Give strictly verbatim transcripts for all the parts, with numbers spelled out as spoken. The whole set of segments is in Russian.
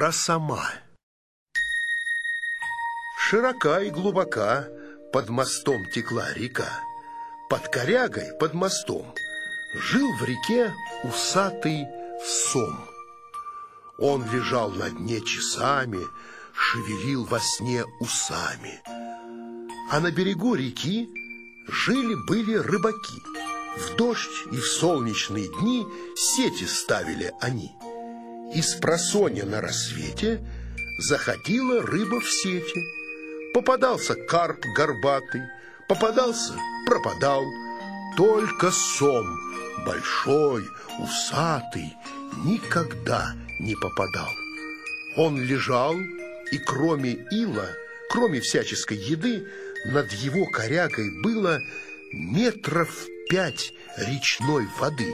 Про сома. Широка и глубока под мостом текла река. Под корягой, под мостом, жил в реке усатый сом. Он лежал на дне часами, шевелил во сне усами. А на берегу реки жили-были рыбаки. В дождь и в солнечные дни сети ставили они. И спросонья на рассвете заходила рыба в сети. Попадался карп горбатый, попадался, пропадал. Только сом, большой, усатый, никогда не попадал. Он лежал, и кроме ила, кроме всяческой еды, над его корягой было метров пять речной воды.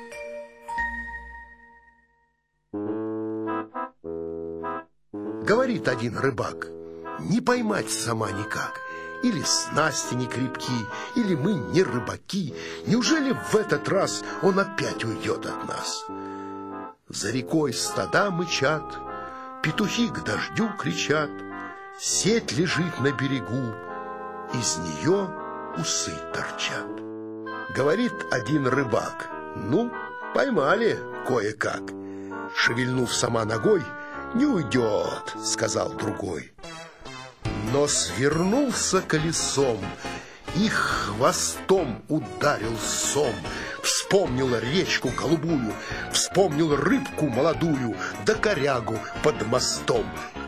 Говорит один рыбак: не поймать сома никак. Или снасти не крепки, или мы не рыбаки. Неужели в этот раз он опять уйдет от нас? За рекой стада мычат, петухи к дождю кричат. Сеть лежит на берегу, из нее усы торчат. Говорит один рыбак: ну, поймали кое-как. Шевельнув сама ногой: не уйдет, сказал другой. Но свернулся колесом и хвостом ударил сом. Вспомнил речку голубую, вспомнил рыбку молодую, да корягу под мостом.